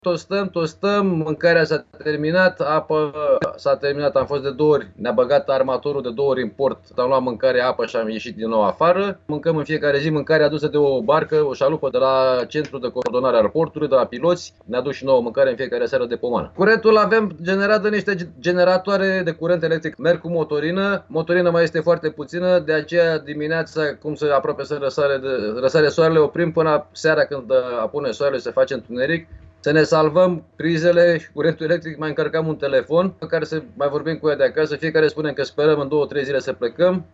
Tot stăm, mâncarea s-a terminat, apă s-a terminat, am fost de 2 ori, ne-a băgat armatorul de 2 ori în port, am luat mâncare, apă și am ieșit din nou afară. Mâncăm în fiecare zi mâncare adusă de o barcă, o șalupă de la centru de coordonare al portului, de la piloți, ne aduc și nouă mâncare în fiecare seară de pomană. Curentul avem generat de niște generatoare de curent electric, merg cu motorină, motorină mai este foarte puțină, de aceea dimineața, cum se aproape să răsare soarele, oprim până seara când apune soarele, se face întuneric. Să ne salvăm prizele și curentul electric, mai încărcăm un telefon pe care să mai vorbim cu ea de acasă. Fiecare spune că sperăm în 2-3 zile să plecăm.